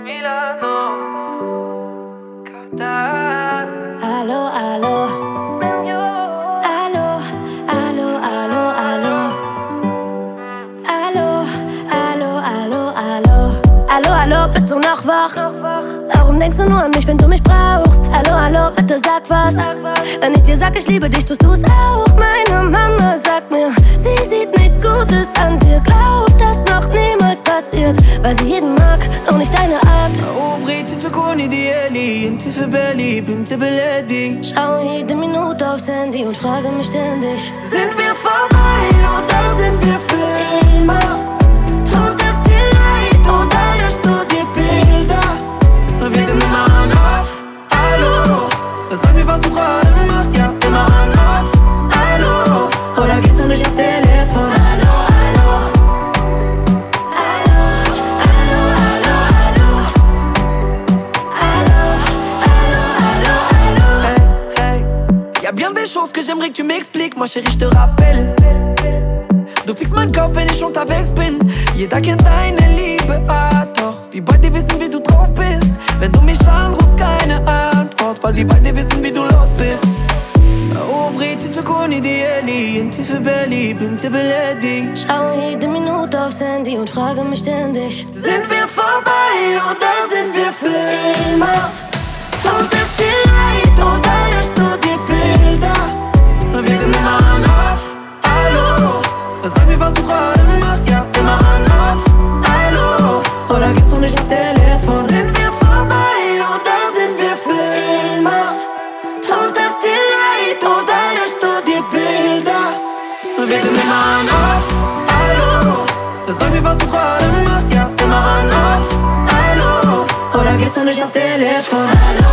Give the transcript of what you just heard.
Milano. Qatar. Aló, aló. Aló, aló, aló, aló. Aló, aló, aló, aló. Aló, aló, bist du noch wach? Warum denkst du nur an mich, wenn du mich brauchst? Aló, aló, bitte sag was. Wenn ich dir sag, ich liebe dich, tust du's auch. Meine Mama sagt mir, sie sieht nichts Gutes an dir. Glaub, das noch niemals passiert, weil sie jeden mag, nur nicht deine Art. عمري تكوني ديالي انت في بالي بنت بلادي. Schau jede Minute aufs Handy und frage mich ständig: Sind wir vorbei oder sind wir für immer? Tut es dir leid oder löscht du die Bilder? Wir sind immer on off. Hallo, sag mir, was du gerade machst, ja, immer on off. Hallo, oder gehst du nicht ans Telefon? Aló, aló. Aló, aló, aló, aló. Aló, aló, aló, aló. Hey, hey, y'a bien des choses que j'aimerais que tu m'expliques, ma chérie, je te rappelle. Du fickst meinen Kopf, wenn ich unterwegs bin. Jeder kennt deine Liebe, doch wir beide wissen, wie du drauf bist. Wenn du mich anrufst, keine Antwort, weil wir beide wissen, wie du laut bist. عمري تكوني ديالي انت في بالي بنت بلادي. Schau jede Minute aufs Handy und frage mich ständig: Sind wir vorbei oder sind wir für immer? Tut es dir leid oder löscht du die Bilder? Wir sind immer on off. Hallo, sag mir, was du gerade machst, ja, immer on off. Hallo, oder gehst du nicht ans Telefon? Sind wir vorbei oder sind wir für immer? Tut es dir leid oder löscht du die Bilder? Wir sind immer on off. Hallo, sag mir, was du gerade machst, ja, immer on off. Hallo, oder gehst du nicht ans Telefon? Aló,